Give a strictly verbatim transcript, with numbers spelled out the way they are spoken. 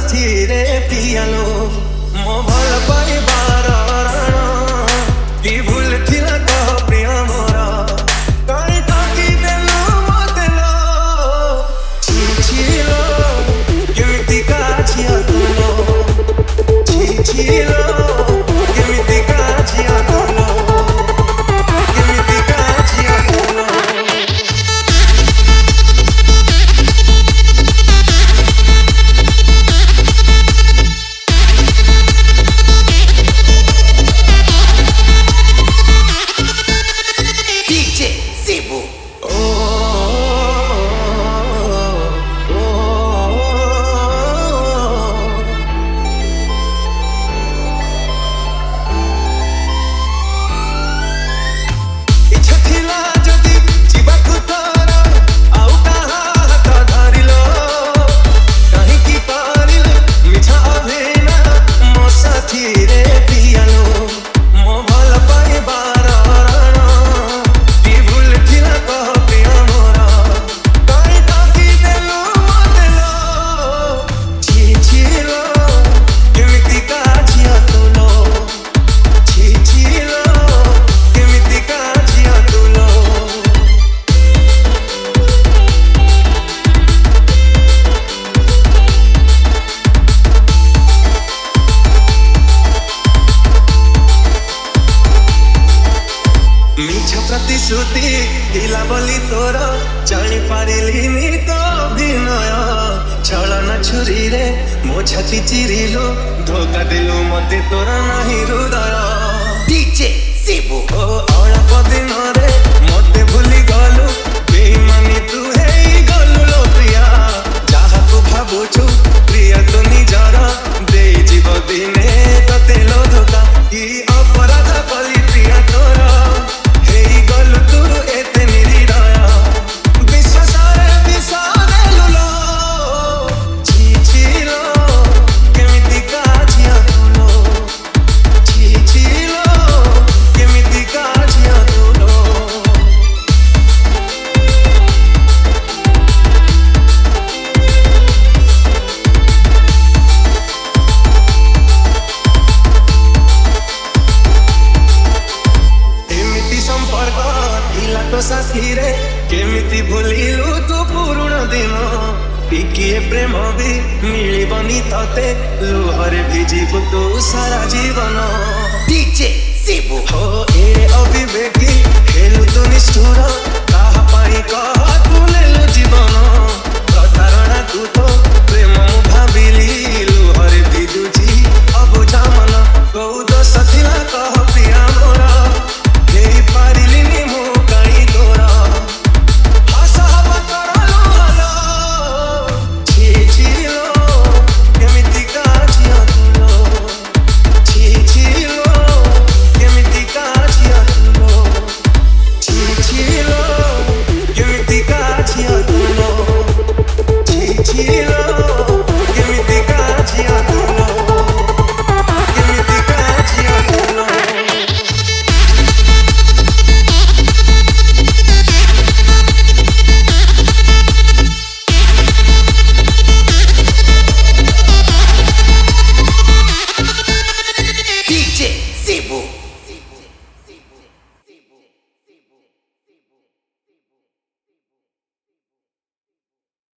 साथी रे पियालो मो भल पाइबार राण कि भूल थिला कह प्रिय मोर काई ताकी देलु मते लो छी छी लो केमिति का छिया तुलो छी छी लो केमिति का छिया तुलो केमिति का छिया तुलो प्रतिश्रुति हिला बोली तोर जानी पारिलिनी तो अभिनय छलन छुरी रे मो छाती चिरिलु धोखा देलु मते तोर नाही हृदय डीजे शिबू ओ अल्प दिन रे मते भूली गलु बेईमानी तू हेई गलु लो प्रिया जाहा को भाबुछु प्रिया तो निजर दे जीव दिने तते लो धोखा की अपराध कली प्रिया तोर गलु तू एते निरीदया विश्वासरे विसादेलु लो छी छी लो केमिति का छिया तुलो छी छी लो केमिति का छिया तुलो तो साथी रे केमिति भूलिलु तू पुरुण दिन टिकिए प्रेम भी मिलिबनी तते लुहरे भिजिबु तू सारा जीवन डीजे शिबू हो ए अविवेकी हेलु तो निष्ठुर